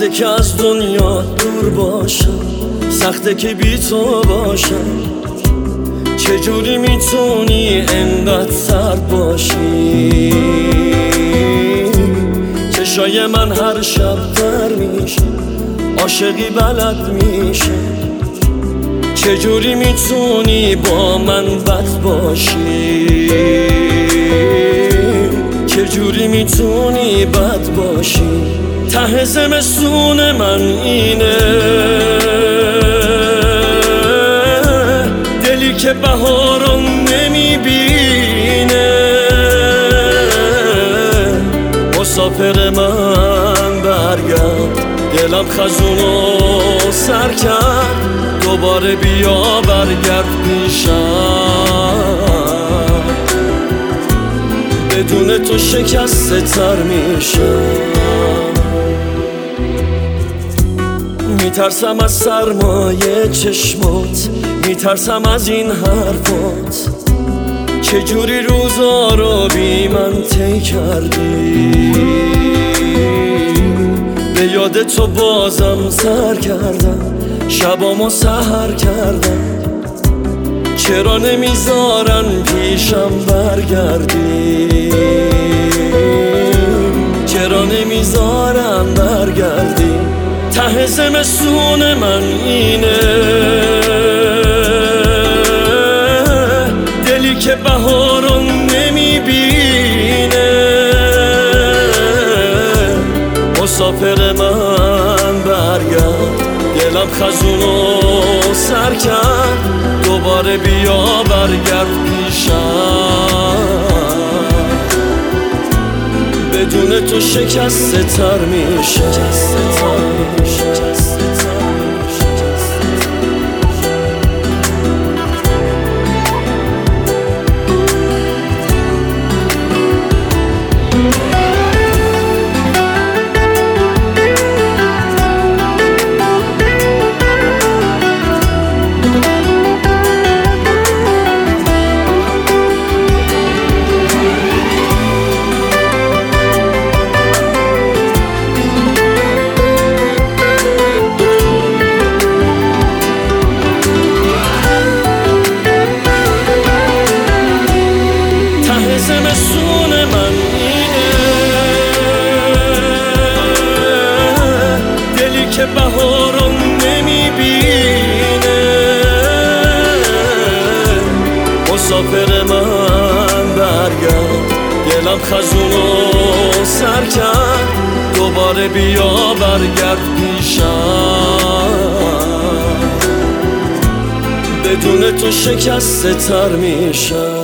سخته که از دنیا دور باشم، سخته که بی تو باشم. چجوری میتونی انقدر سرد باشی؟ چشای من هر شب تر میشه، عاشقی بلد میشه. چجوری میتونی با من بد باشی؟ چجوری میتونی بد باشی؟ ته زمستون من اینه، دلی که بهارو نمیبینه. مسافر من برگرد، دلم خزونو سر کرد. دوباره بیا برگرد پیشم، بدون تو شکسته تر میشم. میترسم از سرمایه چشمات، میترسم از این حرفات. چجوری روزا رو بی من طی کردی؟ به یاد تو بازم سر کردم، شبامو سحر کردم. چرا نمیذارن پیشم برگردی؟ چرا نمیذارن برگردی؟ ته زمستون من اینه، دلی که بهارو نمیبینه. مسافر من برگرد، دلم خزونو سر کرد. دوباره بیا برگرد پیشم، بدون تو شکسته تر میشه. زمستون من اینه، دلی که بهارو نمیبینه. مسافر من برگرد، دلم خزونو سر کرد. دوباره بیا برگرد پیشم، بدون تو شکسته تر میشم.